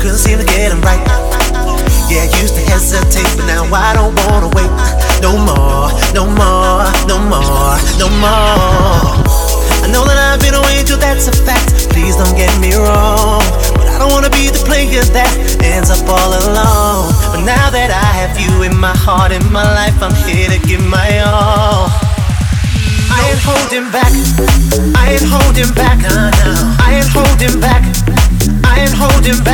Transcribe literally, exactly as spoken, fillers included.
couldn't seem to get them right. Yeah, I used to hesitate, but now I don't wanna wait. No more, no more, no more, no more. I know that I've been away till that's a fact. Please don't get me wrong, but I don't wanna be the player that ends up all alone. But now that I have you in my heart, in my life, I'm here to give my all. I ain't holding back, I ain't holding back, I ain't holding back, I ain't holding back.